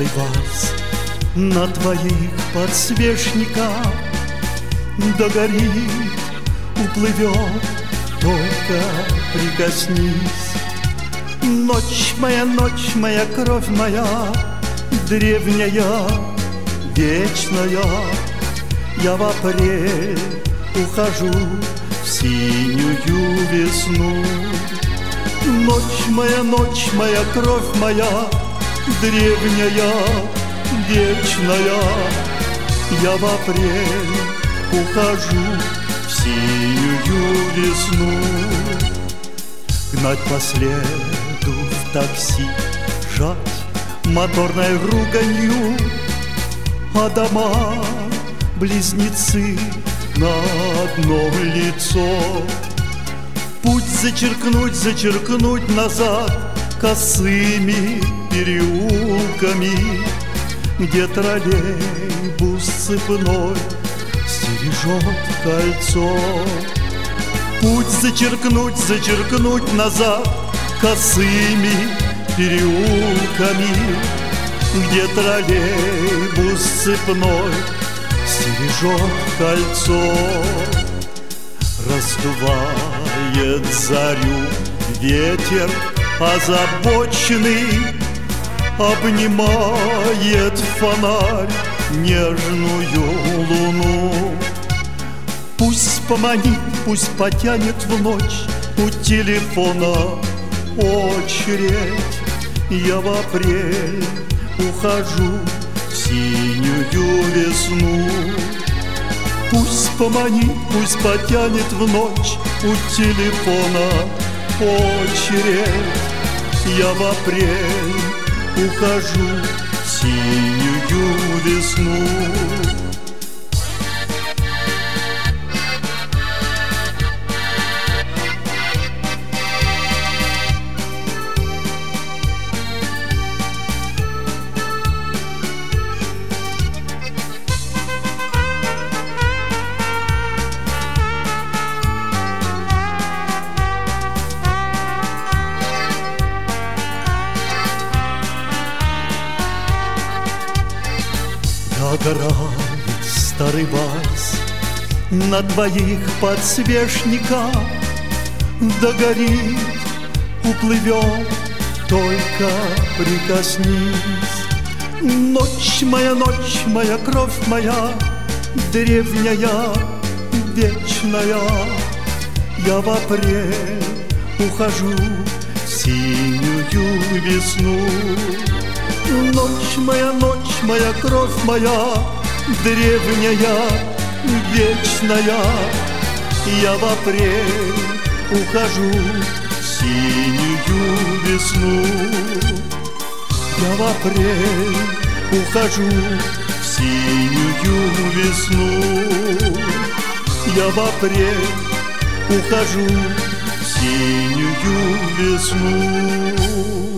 Старый вальс на твоих подсвечниках догорит, уплывет, только прикоснись. Ночь моя, кровь моя, древняя, вечная, я в апрель ухожу в синюю весну. Ночь моя, кровь моя, древняя, вечная, я в апрель ухожу в синюю весну. Гнать по следу в такси, жать моторной руганью, а дома близнецы на одно лицо. Путь зачеркнуть назад косыми переулками, где троллейбус цепной стережет кольцо. Путь зачеркнуть назад косыми переулками, где троллейбус цепной стережет кольцо. Раздувает зарю ветер озабоченный, обнимает фонарь нежную луну. Пусть поманит, пусть потянет в ночь у телефона очередь. Я в апрель ухожу в синюю весну. Пусть поманит, пусть потянет в ночь у телефона очередь. Я в апрель ухожу в синюю весну. Догорает старый вальс на твоих подсвечниках, догорит, уплывет, только прикоснись. Ночь моя, кровь моя, древняя, вечная, я в апрель ухожу в синюю весну. Ночь моя, кровь моя, древняя, вечная, я в апрель ухожу в синюю весну. Я в апрель ухожу в синюю весну. Я в апрель ухожу в синюю весну.